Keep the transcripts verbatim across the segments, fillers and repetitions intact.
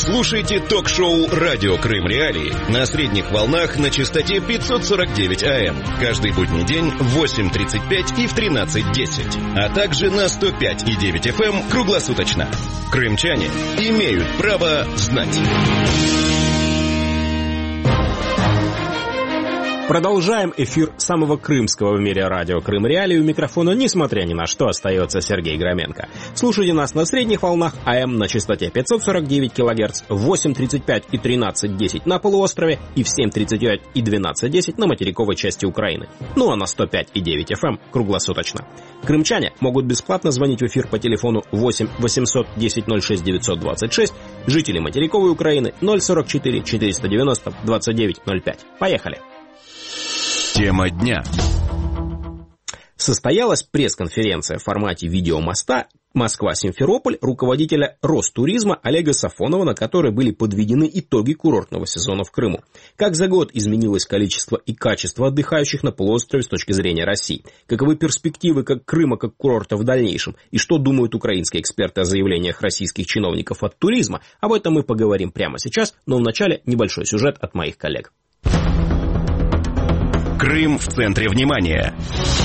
Слушайте ток-шоу «Радио Крым Реалии» на средних волнах на частоте пятьсот сорок девять АМ. Каждый будний день в восемь тридцать пять и в тринадцать десять. А также на сто пять и девять эф эм круглосуточно. Крымчане имеют право знать. Продолжаем эфир самого крымского в мире радио Крым Реалии. У микрофона, несмотря ни на что, остается Сергей Громенко. Слушайте нас на средних волнах АМ на частоте пятьсот сорок девять килогерц, в восемь тридцать пять и тринадцать десять на полуострове и в семь тридцать пять и двенадцать десять на материковой части Украины. Ну а на сто пять и девять эф эм круглосуточно. Крымчане могут бесплатно звонить в эфир по телефону восемь восемьсот десять ноль шесть девятьсот двадцать шесть, жители материковой Украины ноль сорок четыре четыреста девяносто двадцать девять ноль пять. Поехали! Тема дня. Состоялась пресс-конференция в формате видеомоста Москва-Симферополь руководителя Ростуризма Олега Сафонова, на которой были подведены итоги курортного сезона в Крыму. Как за год изменилось количество и качество отдыхающих на полуострове с точки зрения России? Каковы перспективы как Крыма, как курорта в дальнейшем? И что думают украинские эксперты о заявлениях российских чиновников от туризма? Об этом мы поговорим прямо сейчас, но вначале небольшой сюжет от моих коллег. Крым в центре внимания.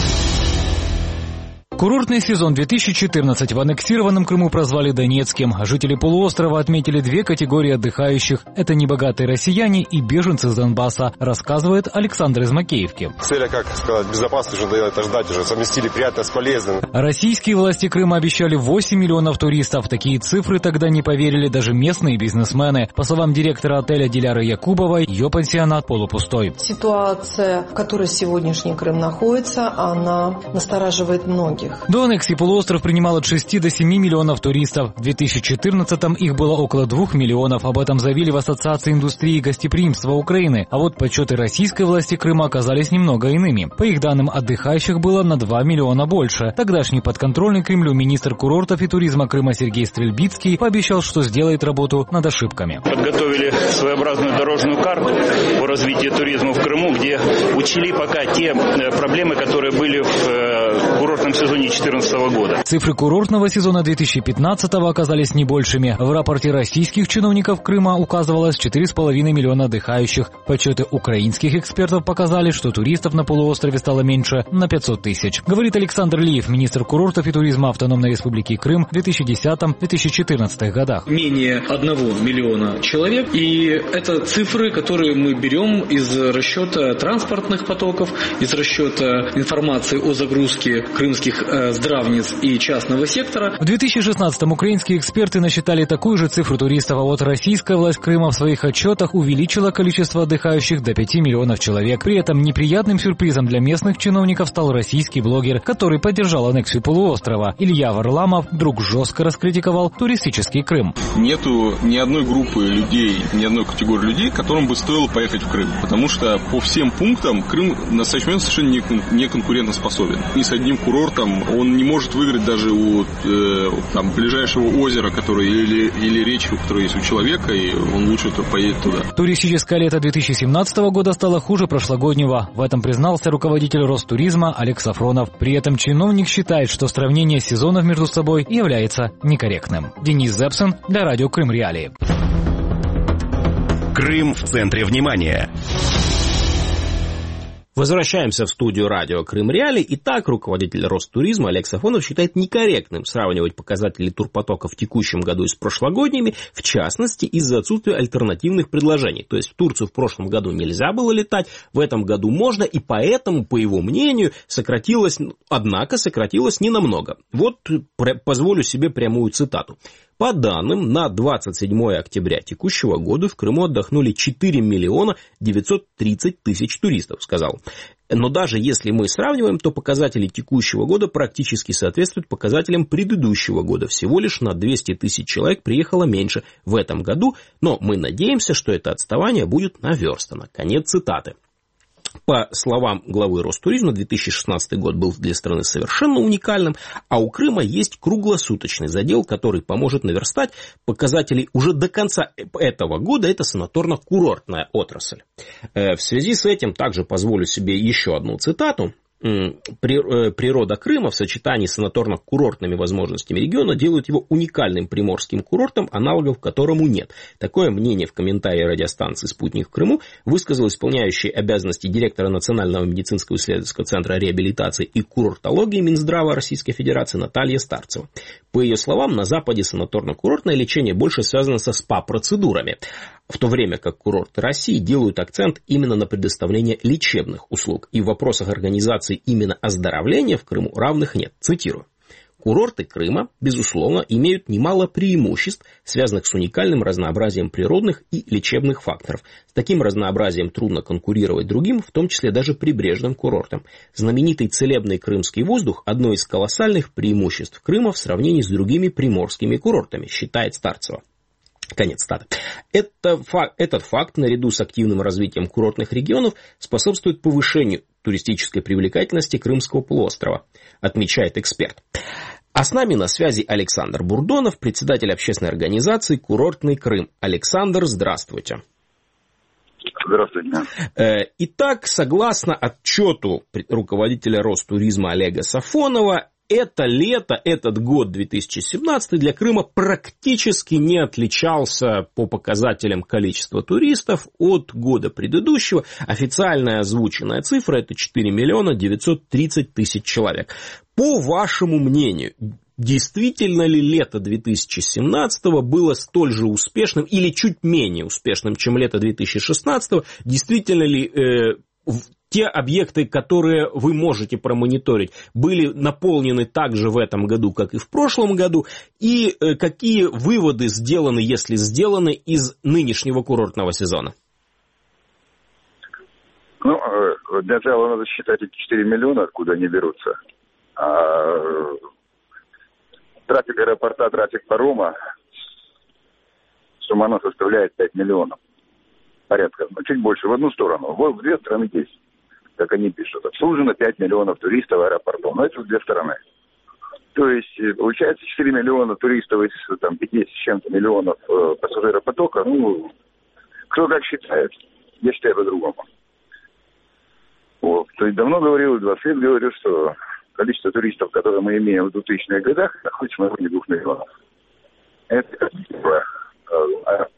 Курортный сезон две тысячи четырнадцать в аннексированном Крыму прозвали Донецким. Жители полуострова отметили две категории отдыхающих. Это небогатые россияне и беженцы с Донбасса, рассказывает Александр из Макеевки. Цель, как сказать, безопасность уже это ждать, уже совместили приятное с полезным. Российские власти Крыма обещали восемь миллионов туристов. Такие цифры тогда не поверили даже местные бизнесмены. По словам директора отеля Диляры Якубовой, ее пансионат полупустой. Ситуация, в которой сегодняшний Крым находится, она настораживает многих. До аннексии полуостров принимал от шести до семи миллионов туристов. В две тысячи четырнадцатом их было около двух миллионов. Об этом заявили в Ассоциации индустрии и гостеприимства Украины. А вот подсчеты российской власти Крыма оказались немного иными. По их данным, отдыхающих было на два миллиона больше. Тогдашний подконтрольный Кремлю министр курортов и туризма Крыма Сергей Стрельбицкий пообещал, что сделает работу над ошибками. Подготовили своеобразную дорожную карту по развитию туризма в Крыму, где учли пока те проблемы, которые были в курортном сезоне две тысячи четырнадцатого года. Цифры курортного сезона две тысячи пятнадцатого оказались не большими. В рапорте российских чиновников Крыма указывалось четыре с половиной миллиона отдыхающих. Подсчеты украинских экспертов показали, что туристов на полуострове стало меньше на пятьсот тысяч. Говорит Александр Лиев, министр курортов и туризма Автономной Республики Крым в две тысячи десятом — две тысячи четырнадцатом годах. Менее одного миллиона человек. И это цифры, которые мы берем из расчета транспортных потоков, из расчета информации о загрузке крымских здравниц и частного сектора. В две тысячи шестнадцатом украинские эксперты насчитали такую же цифру туристов, а вот российская власть Крыма в своих отчетах увеличила количество отдыхающих до пяти миллионов человек. При этом неприятным сюрпризом для местных чиновников стал российский блогер, который поддержал аннексию полуострова. Илья Варламов вдруг жестко раскритиковал туристический Крым. Нету ни одной группы людей, ни одной категории людей, которым бы стоило поехать в Крым. Потому что по всем пунктам Крым в настоящий момент совершенно не конкурентоспособен. Ни с одним курортом он не может выиграть даже у э, там, ближайшего озера, которое, или, или речки, которая есть у человека, и он лучше поедет туда. Туристическое лето две тысячи семнадцатого года стало хуже прошлогоднего. В этом признался руководитель Ростуризма Олег Сафронов. При этом чиновник считает, что сравнение сезонов между собой является некорректным. Денис Зепсен для радио Крым Реалии. Крым в центре внимания. Возвращаемся в студию радио Крым Реалии. Итак, руководитель Ростуризма Олег Сафонов считает некорректным сравнивать показатели турпотока в текущем году с прошлогодними, в частности, из-за отсутствия альтернативных предложений. То есть в Турцию в прошлом году нельзя было летать, в этом году можно, и поэтому, по его мнению, сократилось, однако сократилось ненамного. Вот позволю себе прямую цитату. По данным, на двадцать седьмое октября текущего года в Крыму отдохнули четыре миллиона девятьсот тридцать тысяч туристов, сказал. Но даже если мы сравниваем, то показатели текущего года практически соответствуют показателям предыдущего года. Всего лишь на двести тысяч человек приехало меньше в этом году, но мы надеемся, что это отставание будет наверстано. Конец цитаты. По словам главы Ростуризма, две тысячи шестнадцатый год был для страны совершенно уникальным, а у Крыма есть круглосуточный задел, который поможет наверстать показатели уже до конца этого года. Это санаторно-курортная отрасль. В связи с этим также позволю себе еще одну цитату. природа Крыма в сочетании с санаторно-курортными возможностями региона делают его уникальным приморским курортом, аналогов которому нет. Такое мнение в комментарии радиостанции «Спутник» в Крыму высказал исполняющий обязанности директора Национального медицинского исследовательского центра реабилитации и курортологии Минздрава Российской Федерации Наталья Старцева. По ее словам, на Западе санаторно-курортное лечение больше связано со спа-процедурами, в то время как курорты России делают акцент именно на предоставление лечебных услуг. И в вопросах организации именно оздоровления в Крыму равных нет. Цитирую. Курорты Крыма, безусловно, имеют немало преимуществ, связанных с уникальным разнообразием природных и лечебных факторов. С таким разнообразием трудно конкурировать другим, в том числе даже прибрежным курортам. Знаменитый целебный крымский воздух – одно из колоссальных преимуществ Крыма в сравнении с другими приморскими курортами, считает Старцева. Конец цитаты. Это, этот факт, наряду с активным развитием курортных регионов, способствует повышению туристической привлекательности Крымского полуострова, отмечает эксперт. А с нами на связи Александр Бурдонов, председатель общественной организации «Курортный Крым». Александр, здравствуйте. Здравствуйте. Итак, согласно отчету руководителя Ростуризма Олега Сафонова, это лето, этот год две тысячи семнадцатый для Крыма практически не отличался по показателям количества туристов от года предыдущего. Официальная озвученная цифра – это четыре миллиона девятьсот тридцать тысяч человек. По вашему мнению, действительно ли лето две тысячи семнадцатого было столь же успешным или чуть менее успешным, чем лето две тысячи шестнадцатого? Действительно ли э, те объекты, которые вы можете промониторить, были наполнены так же в этом году, как и в прошлом году? И э, какие выводы сделаны, если сделаны, из нынешнего курортного сезона? Ну, для начала надо считать эти четыре миллиона, откуда они берутся. А трафик аэропорта, трафик парома, сумма она составляет пять миллионов. Порядка, ну, чуть больше, в одну сторону. Вот в две стороны есть, как они пишут. Обслужено пять миллионов туристов аэропортом. Но это в две стороны. То есть, получается, четыре миллиона туристов из там, пятьдесят с чем-то миллионов э, пассажиропотока. Ну, кто как считает. Я считаю по-другому. Вот. То есть, давно говорил, и двадцать лет говорю, что количество туристов, которые мы имеем в двухтысячных годах, находится на уровне двух миллионов. Это как бы...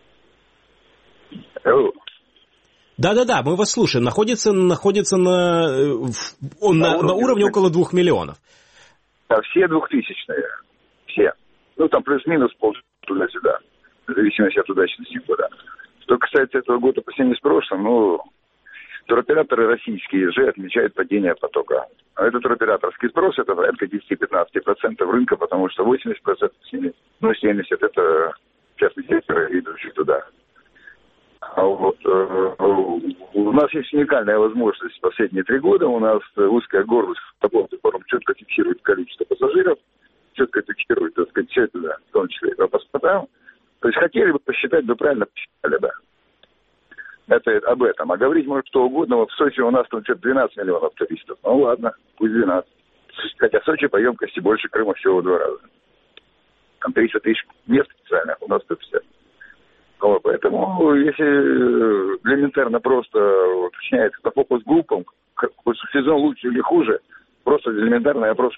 Да-да-да, мы вас слушаем. Находится, находится на, он на, на, на уровне около двух миллионов. Да, все двухтысячные. Все. Ну, там плюс-минус пол туда-сюда. В зависимости от удачности года. Что касается этого года по сравнению с прошлым, ну, туроператоры российские же отмечают падение потока. А этот туроператорский спрос, это порядка десять-пятнадцать процентов рынка, потому что восемьдесят процентов, ну, семьдесят процентов это частные секторы, идущие туда. А вот э, у нас есть уникальная возможность в последние три года. У нас узкая горло с четко фиксирует количество пассажиров, четко фиксирует, так сказать, все это, да, в том числе и по паспортам. То есть хотели бы посчитать, бы правильно посчитали, да. Это об этом. А говорить может что угодно. Вот в Сочи у нас там что-то двенадцать миллионов туристов. Ну ладно, пусть двенадцать. Хотя Сочи по емкости больше Крыма всего в два раза. Там триста тысяч мест специальных, у нас сто пятьдесят. Вот, поэтому, если элементарно просто уточняется по фокус-группам, сезон лучше или хуже, просто элементарный опрос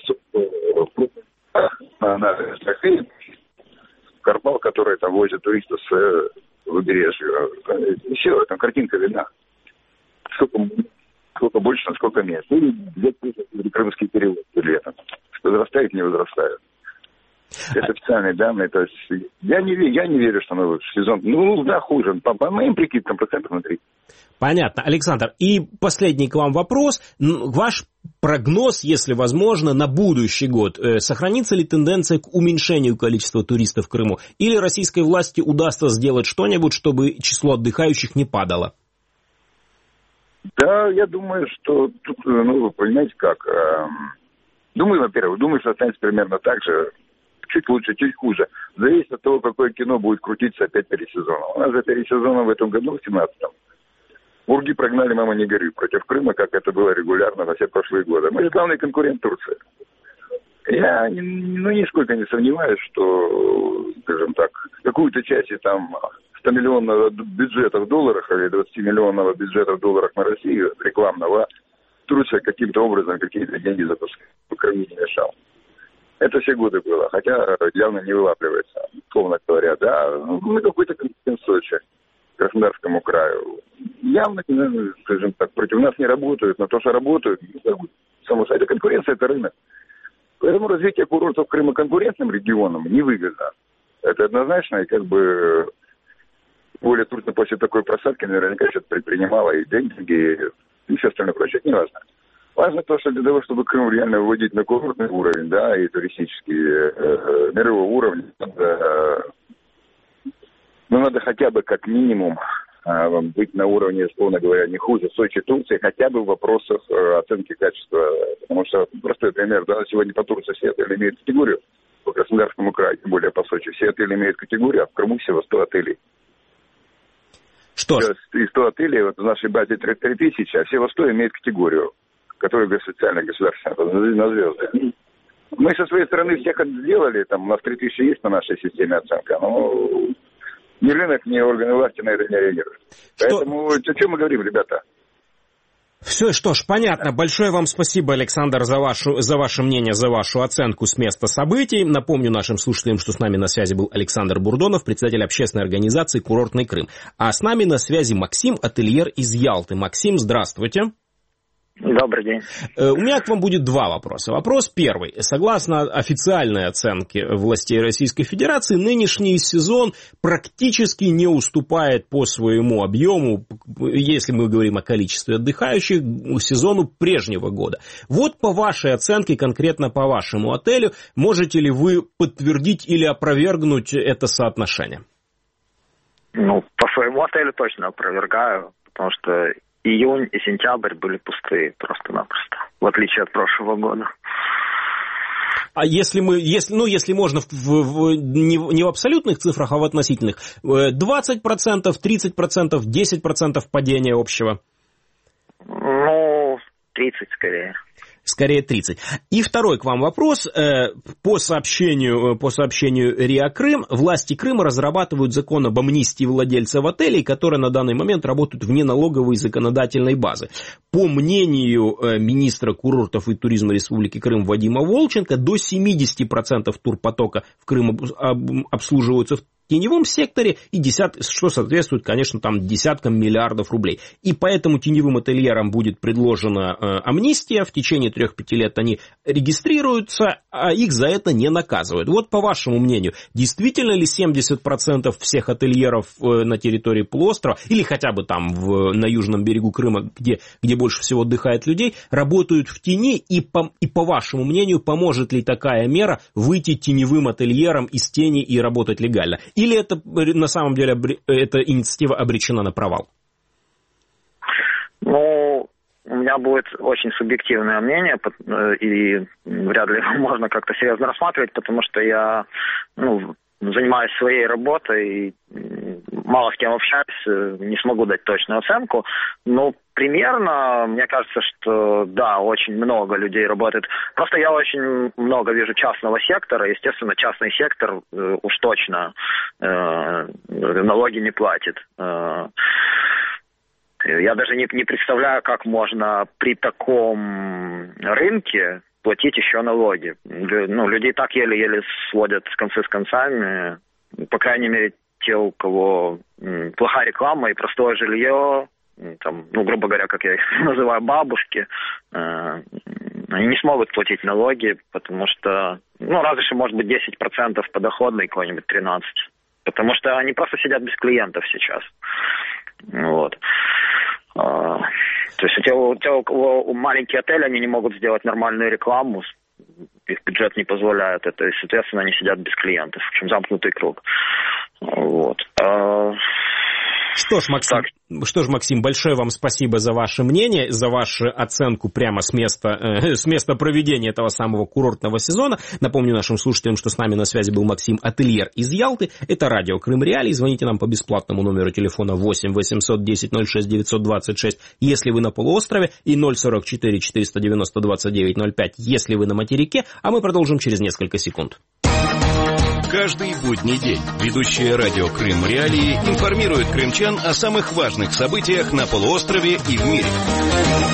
на Карпал, который там возит туристов с побережья. Все, там картинка видна. Сколько, сколько больше, насколько меньше. Или взять крымский период летом. Возрастает, не возрастает. Это официальные данные, то есть я не, я не верю, что мы в сезон, ну да, хуже, по, по моим прикидкам процентов на три. Понятно. Александр, и последний к вам вопрос. Ваш прогноз, если возможно, на будущий год, сохранится ли тенденция к уменьшению количества туристов в Крыму, или российской власти удастся сделать что-нибудь, чтобы число отдыхающих не падало? Да, я думаю, что тут, ну, вы понимаете как, э, думаю, во-первых, думаю, что останется примерно так же. Чуть лучше, чуть хуже. Зависит от того, какое кино будет крутиться опять пересезоном. У нас же пересезоном в этом году, в семнадцатом. Бурги прогнали «Мама, не горюй» против Крыма, как это было регулярно во все прошлые годы. Мы же главный конкурент Турции. Я ну, нисколько не сомневаюсь, что, скажем так, какую-то часть там сто миллионного бюджета в долларах или двадцать миллионного бюджета в долларах на Россию рекламного Турция каким-то образом какие-то деньги запускает. Крым не мешал. Это все годы было, хотя явно не вылавливается, словно говоря, да, мы какой-то конкурент Сочи, Краснодарскому краю. Явно, скажем так, против нас не работают, но то, что работают, само собой, конкуренция – это рынок. Поэтому развитие курортов Крыма конкурентным регионом невыгодно. Это однозначно, и как бы более трудно после такой просадки наверняка что-то предпринимало и деньги, и все остальное прочее, это не важно. Важно то, что для того, чтобы Крым реально выводить на курортный уровень, да, и туристический, э, мирового уровня, надо, э, ну, надо хотя бы как минимум э, быть на уровне, условно говоря, не хуже Сочи, Турции, хотя бы в вопросах э, оценки качества. Потому что, простой пример, да, сегодня по Турции все отели имеют категорию, по Краснодарскому краю, тем более по Сочи, все отели имеют категорию, а в Крыму всего сто отелей. Что ж. И сто отелей, вот в нашей базе три тысячи, а всего сто имеют категорию, которые социально государственные, на звезды. Мы со своей стороны всех сделали, там у нас три тысячи есть на нашей системе оценка, но ни рынок, ни органы власти на это не реагируют. Что? Поэтому о чем мы говорим, ребята? Все, что ж, понятно. Большое вам спасибо, Александр, за, вашу, за ваше мнение, за вашу оценку с места событий. Напомню нашим слушателям, что с нами на связи был Александр Бурдонов, председатель общественной организации «Курортный Крым». А с нами на связи Максим, ательер из Ялты. Максим, здравствуйте. Добрый день. У меня к вам будет два вопроса. Вопрос первый. Согласно официальной оценке властей Российской Федерации, нынешний сезон практически не уступает по своему объему, если мы говорим о количестве отдыхающих, сезону прежнего года. Вот по вашей оценке, конкретно по вашему отелю, можете ли вы подтвердить или опровергнуть это соотношение? Ну, по своему отелю точно опровергаю, потому что июнь и сентябрь были пустые просто-напросто, в отличие от прошлого года. А если мы, если, ну, если можно, в, в, не, не в абсолютных цифрах, а в относительных, двадцать процентов, тридцать процентов, десять процентов падения общего? Ну, тридцать скорее. Скорее тридцать. И второй к вам вопрос. По сообщению, по сообщению РИА Крым, власти Крыма разрабатывают закон об амнистии владельцев отелей, которые на данный момент работают вне налоговой законодательной базы. По мнению министра курортов и туризма Республики Крым Вадима Волченко, до семьдесят процентов турпотока в Крым обслуживаются в теневом секторе, и десят, что соответствует, конечно, там десяткам миллиардов рублей. И поэтому теневым ательерам будет предложена э, амнистия, в течение трех-пяти лет они регистрируются, а их за это не наказывают. Вот по вашему мнению, действительно ли семьдесят процентов всех ательеров э, на территории полуострова, или хотя бы там в, на южном берегу Крыма, где, где больше всего отдыхает людей, работают в тени, и по, и по вашему мнению, поможет ли такая мера выйти теневым ательерам из тени и работать легально? Или это на самом деле эта инициатива обречена на провал? Ну, у меня будет очень субъективное мнение, и вряд ли его можно как-то серьезно рассматривать, потому что я, ну, занимаюсь своей работой, и мало с кем общаюсь, не смогу дать точную оценку. Но примерно, мне кажется, что да, очень много людей работает. Просто я очень много вижу частного сектора. Естественно, частный сектор э, уж точно э, налоги не платит. Э, я даже не, не представляю, как можно при таком рынке платить еще налоги. Ну, людей так еле-еле сводят концы с концами. По крайней мере, те, у кого плохая реклама и простое жилье, там, ну, грубо говоря, как я их называю, бабушки, э, они не смогут платить налоги, потому что, ну, разве что, может быть, десять процентов подоходный, какой-нибудь тринадцать процентов. Потому что они просто сидят без клиентов сейчас. Вот. А, то есть у тех, у тех, у кого маленькие отели, они не могут сделать нормальную рекламу, их бюджет не позволяет это, и, соответственно, они сидят без клиентов. В общем, замкнутый круг. Вот. А... Что ж, Максим, что ж, Максим, большое вам спасибо за ваше мнение, за вашу оценку прямо с места, э, с места проведения этого самого курортного сезона. Напомню нашим слушателям, что с нами на связи был Максим, ательер из Ялты. Это радио Крым Реалии. Звоните нам по бесплатному номеру телефона восемь восемьсот десять ноль шесть девятьсот двадцать шесть, если вы на полуострове, и ноль сорок четыре четыреста девяносто двадцать девять ноль пять, если вы на материке. А мы продолжим через несколько секунд. Каждый будний день ведущая радио Крым Реалии информирует крымчан о самых важных событиях на полуострове и в мире.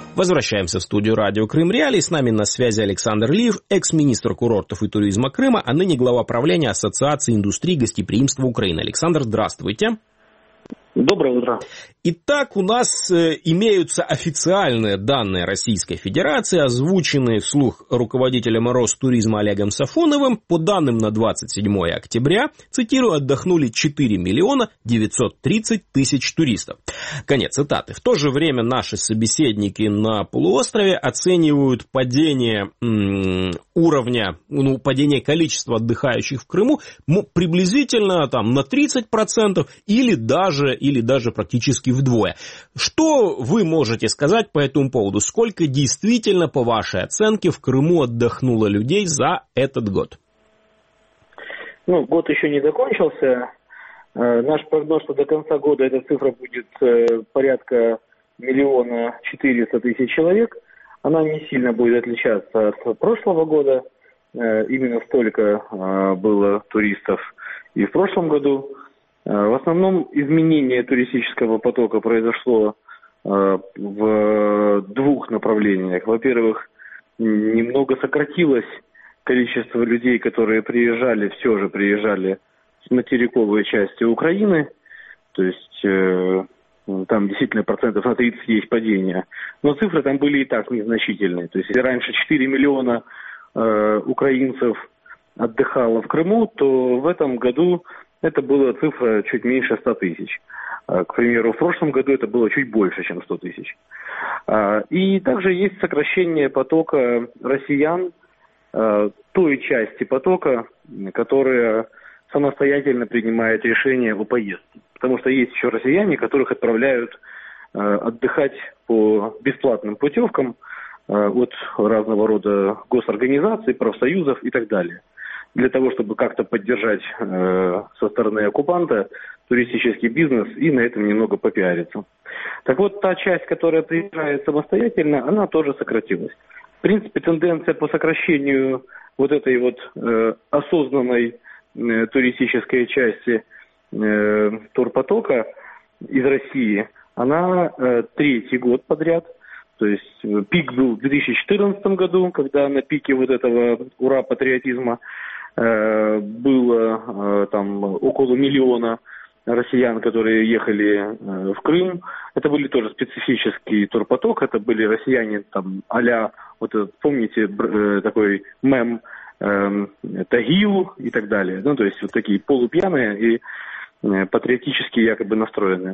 Возвращаемся в студию радио Крым Реалии. С нами на связи Александр Лиев, экс-министр курортов и туризма Крыма, а ныне глава правления Ассоциации индустрии гостеприимства Украины. Александр, здравствуйте. Доброе утро. Итак, у нас имеются официальные данные Российской Федерации, озвученные вслух руководителем Ростуризма Олегом Сафоновым. По данным на двадцать седьмое октября, цитирую, отдохнули четыре миллиона девятьсот тридцать тысяч туристов. Конец цитаты. В то же время наши собеседники на полуострове оценивают падение м, уровня, ну, падение количества отдыхающих в Крыму ну, приблизительно там, на тридцать процентов или даже, или даже практически вдвое. Что вы можете сказать по этому поводу? Сколько действительно, по вашей оценке, в Крыму отдохнуло людей за этот год? Ну, год еще не закончился. Наш прогноз, что до конца года эта цифра будет порядка миллиона четыреста тысяч человек. Она не сильно будет отличаться от прошлого года. Именно столько было туристов и в прошлом году. В основном изменение туристического потока произошло в двух направлениях. Во-первых, немного сократилось количество людей, которые приезжали, все же приезжали с материковой части Украины. То есть э, там действительно процентов на тридцать есть падение. Но цифры там были и так незначительные. То есть если раньше четыре миллиона э, украинцев отдыхало в Крыму, то в этом году это была цифра чуть меньше ста тысяч. К примеру, в прошлом году это было чуть больше, чем сто тысяч. И также есть сокращение потока россиян, той части потока, которая самостоятельно принимает решение о поездке. Потому что есть еще россияне, которых отправляют отдыхать по бесплатным путевкам от разного рода госорганизаций, профсоюзов и так далее. Для того, чтобы как-то поддержать э, со стороны оккупанта туристический бизнес и на этом немного попиариться. Так вот, та часть, которая приезжает самостоятельно, она тоже сократилась. В принципе, тенденция по сокращению вот этой вот э, осознанной э, туристической части э, турпотока из России, она э, третий год подряд. То есть пик был в две тысячи четырнадцатом году, когда на пике вот этого ура-патриотизма э, было э, там около миллиона россиян, которые ехали э, в Крым. Это были тоже специфический турпоток, это были россияне там а-ля, вот этот, помните, э, такой мем э, Тагил и так далее. Ну, то есть вот такие полупьяные и э, патриотически якобы настроенные.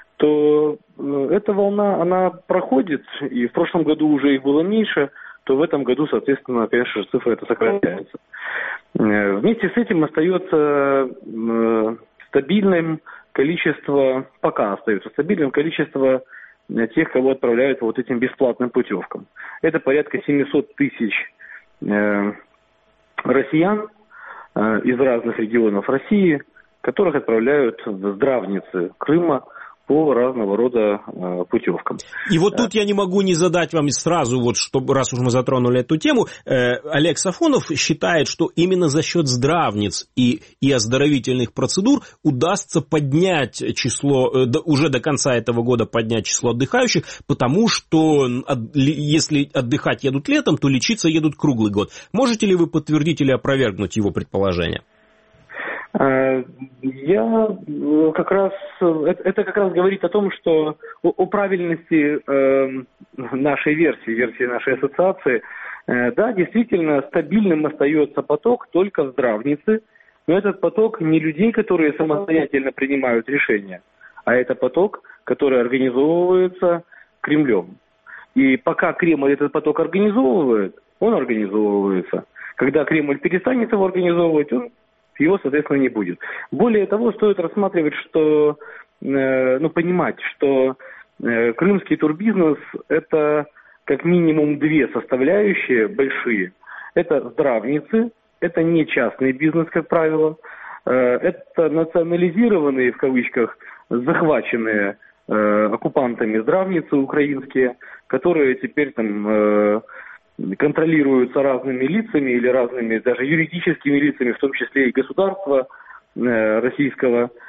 То э, эта волна, она проходит, и в прошлом году уже их было меньше, то в этом году, соответственно, конечно же, цифра эта сокращается. Э, вместе с этим остается э, стабильным количество, пока остается стабильным количество э, тех, кого отправляют по вот этим бесплатным путевкам. Это порядка семьсот тысяч э, россиян э, из разных регионов России, которых отправляют в здравницы Крыма по разного рода э, путевкам. И вот тут я не могу не задать вам сразу, вот, чтобы, раз уж мы затронули эту тему, э, Олег Сафонов считает, что именно за счет здравниц и, и оздоровительных процедур удастся поднять число, э, до, уже до конца этого года поднять число отдыхающих, потому что от, если отдыхать едут летом, то лечиться едут круглый год. Можете ли вы подтвердить или опровергнуть его предположение? Я как раз, это как раз говорит о том, что о правильности нашей версии, версии нашей ассоциации, да, действительно стабильным остается поток только в здравнице, но этот поток не людей, которые самостоятельно принимают решения, а это поток, который организовывается Кремлем. И пока Кремль этот поток организовывает, он организовывается. Когда Кремль перестанет его организовывать, он его, соответственно, не будет. Более того, стоит рассматривать, что, э, ну, понимать, что э, крымский турбизнес – это как минимум две составляющие большие. Это здравницы, это не частный бизнес, как правило, э, это национализированные, в кавычках, захваченные э, оккупантами здравницы украинские, которые теперь там... Э, контролируются разными лицами или разными даже юридическими лицами, в том числе и государства э, российского.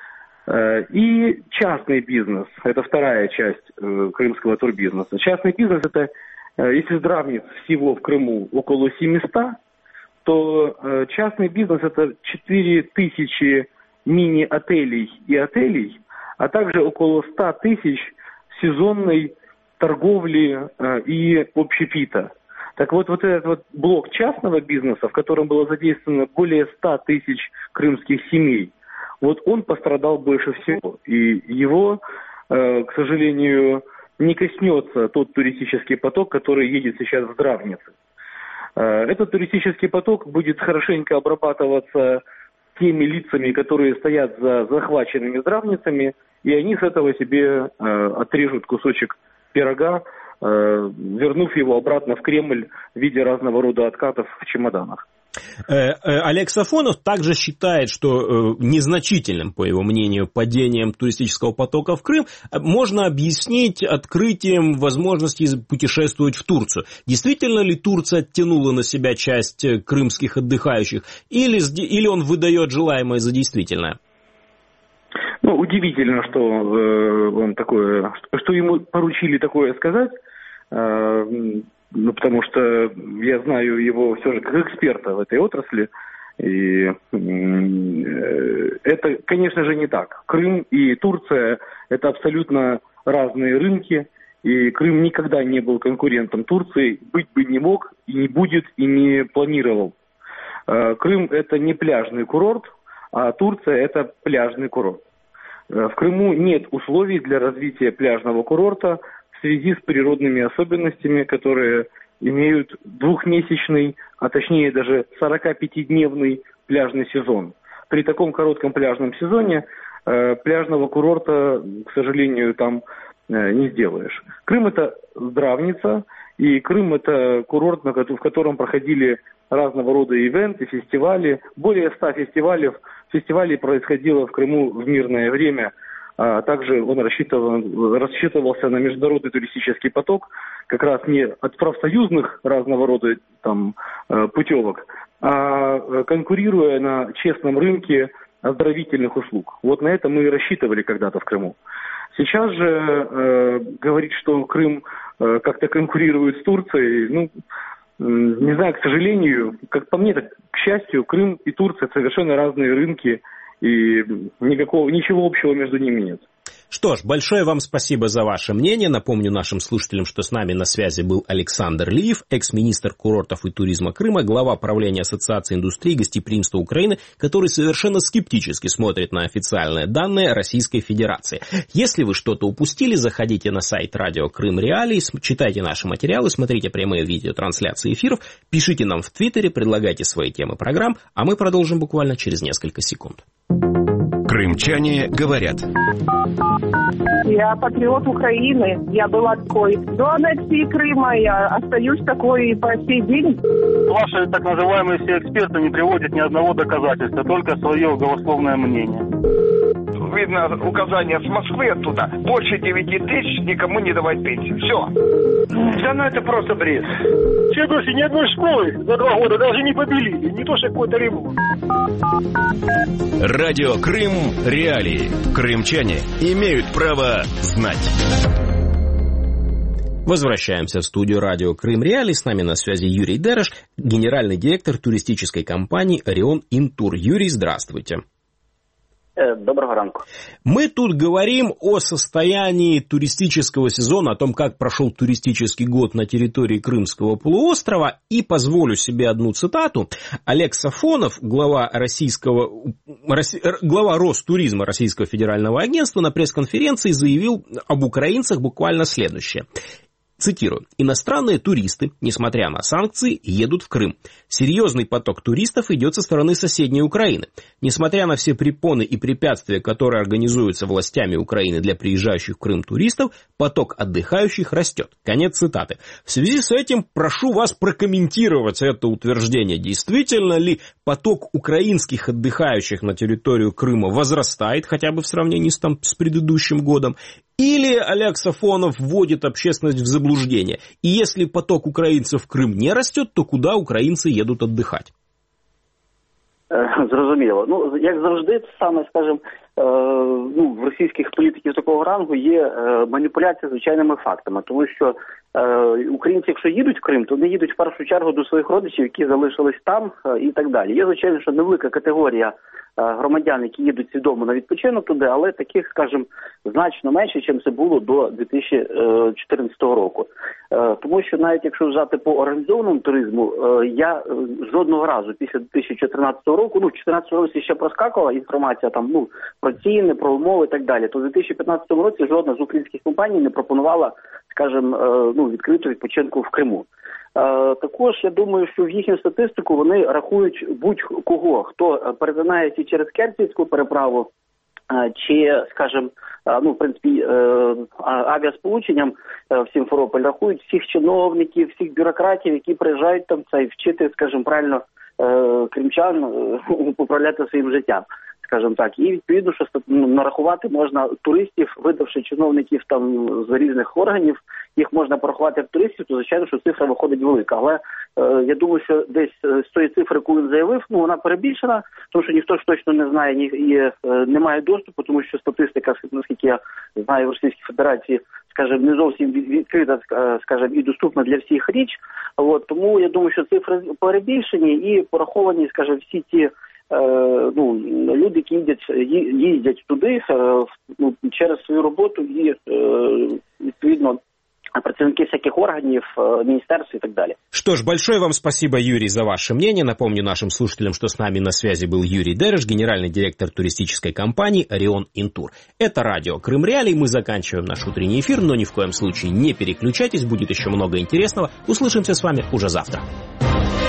И частный бизнес, это вторая часть крымского турбизнеса. Частный бизнес, это, если здравниц всего в Крыму около семьсот, то частный бизнес это четыре тысячи мини-отелей и отелей, а также около ста тысяч сезонной торговли и общепита. Так вот, вот этот вот блок частного бизнеса, в котором было задействовано более ста тысяч крымских семей, вот он пострадал больше всего. И его, э, к сожалению, не коснется тот туристический поток, который едет сейчас в Здравнице. Э, этот туристический поток будет хорошенько обрабатываться теми лицами, которые стоят за захваченными Здравницами, и они с этого себе э, отрежут кусочек пирога, э, вернув его обратно в Кремль в виде разного рода откатов в чемоданах. Олег Сафонов также считает, что незначительным, по его мнению, падением туристического потока в Крым можно объяснить открытием возможности путешествовать в Турцию. Действительно ли Турция оттянула на себя часть крымских отдыхающих, или, или он выдает желаемое за действительное? Ну, удивительно, что э, он такое, что ему поручили такое сказать. Э, Ну, потому что я знаю его все же как эксперта в этой отрасли, и это, конечно же, не так. Крым и Турция – это абсолютно разные рынки, и Крым никогда не был конкурентом Турции, быть бы не мог, и не будет, и не планировал. Крым – это не пляжный курорт, а Турция – это пляжный курорт. В Крыму нет условий для развития пляжного курорта в связи с природными особенностями, которые имеют двухмесячный, а точнее даже сорокапятидневный пляжный сезон. При таком коротком пляжном сезоне э, пляжного курорта, к сожалению, там э, не сделаешь. Крым – это Здравница, и Крым – это курорт, в котором проходили разного рода ивенты, фестивали. Более ста фестивалей, фестивалей происходило в Крыму в мирное время. А также он рассчитывал, рассчитывался на международный туристический поток, как раз не от профсоюзных разного рода там, путевок, а конкурируя на честном рынке оздоровительных услуг. Вот на это мы и рассчитывали когда-то в Крыму. Сейчас же э, говорить, что Крым э, как-то конкурирует с Турцией, ну, э, не знаю, к сожалению, как по мне, так, к счастью, Крым и Турция совершенно разные рынки, и никакого, ничего общего между ними нет. Что ж, большое вам спасибо за ваше мнение. Напомню нашим слушателям, что с нами на связи был Александр Лиев, экс-министр курортов и туризма Крыма, глава правления Ассоциации индустрии гостеприимства Украины, который совершенно скептически смотрит на официальные данные Российской Федерации. Если вы что-то упустили, заходите на сайт Радио Крым Реалии, читайте наши материалы, смотрите прямые видеотрансляции эфиров, пишите нам в Твиттере, предлагайте свои темы программ, а мы продолжим буквально через несколько секунд. Крымчане говорят. Я патриот Украины. Я была такой до аннексии Крыма. Я остаюсь такой и по сей день. Ваши так называемые все эксперты не приводят ни одного доказательства, только свое голословное мнение. Видно указание с Москвы оттуда. Больше девяти тысяч никому не давать пенсию. Все. Да ну это просто бред. Все души ни одной школы за два года даже не побелили. Не то что какой-то ремонт. Радио Крым Реалии. Крымчане имеют право знать. Возвращаемся в студию Радио Крым Реалии. С нами на связи Юрий Дереш, генеральный директор туристической компании «Орион Интур». Юрий, здравствуйте. Доброго ранку. Мы тут говорим о состоянии туристического сезона, о том, как прошел туристический год на территории Крымского полуострова, и позволю себе одну цитату. Олег Сафонов, глава российского, глава Ростуризма Российского федерального агентства, на пресс-конференции заявил об украинцах буквально следующее. Цитирую. «Иностранные туристы, несмотря на санкции, едут в Крым. Серьезный поток туристов идет со стороны соседней Украины. Несмотря на все препоны и препятствия, которые организуются властями Украины для приезжающих в Крым туристов, поток отдыхающих растет». Конец цитаты. В связи с этим прошу вас прокомментировать это утверждение. Действительно ли поток украинских отдыхающих на территорию Крыма возрастает, хотя бы в сравнении с, там, с предыдущим годом? Или Олег Сафонов вводит общественность в заблуждение? И если поток украинцев в Крым не растет, то куда украинцы едут отдыхать? Зрозуміло. Ну, як завжди, саме, скажімо, ну, в російських політиків такого рангу є маніпуляція звичайними фактами, тому що українці, якщо їдуть в Крим, то вони їдуть в першу чергу до своїх родичів, які залишились там і так далі. Є, звичайно, що невелика категорія громадян, які їдуть свідомо на відпочинок туди, але таких, скажімо, значно менше, ніж це було до дві тисячі чотирнадцятого року. Тому що навіть якщо взяти по організованому туризму, я жодного разу після дві тисячі чотирнадцятого року, ну, в дві тисячі чотирнадцятому році ще проскакувала інформація там, ну, про ціни, про умови і так далі, то в дві тисячі п'ятнадцятому році жодна з українських компаній не пропонувала, скажімо, ну, відкриту відпочинку в Криму. Також, я думаю, що в їхню статистику вони рахують будь-кого, хто перетинається через Керченську переправу, чи, скажімо, ну, в принципі, авіасполученням в Сімферополь рахують всіх чиновників, всіх бюрократів, які приїжджають там це і вчити, скажімо, правильно кримчан управляти своїм життям. Скажімо так, і відповідно, що нарахувати можна туристів, видавши чиновників там з різних органів, їх можна порахувати як туристів, то звичайно, що цифра виходить велика. Але е, я думаю, що десь з тої цифри, яку він заявив, ну вона перебільшена, тому що ніхто ж точно не знає ні і е, не має доступу, тому що статистика, наскільки я знаю, в Російській Федерації, скажімо, не зовсім відкрита, скажімо, і доступна для всіх річ. От тому я думаю, що цифри перебільшені і пораховані, скажімо, всі ті. Ну, люди, які їздять, їздять туди ну, через свою роботу і, відповідно, працівники всяких органів, министерств и так далее. Что ж, большое вам спасибо, Юрий, за ваше мнение. Напомню нашим слушателям, что с нами на связи был Юрий Дереш, генеральный директор туристической компании «Орион Интур». Это радио Крым Реалии. Мы заканчиваем наш утренний эфир, но ни в коем случае не переключайтесь, будет еще много интересного. Услышимся с вами уже завтра.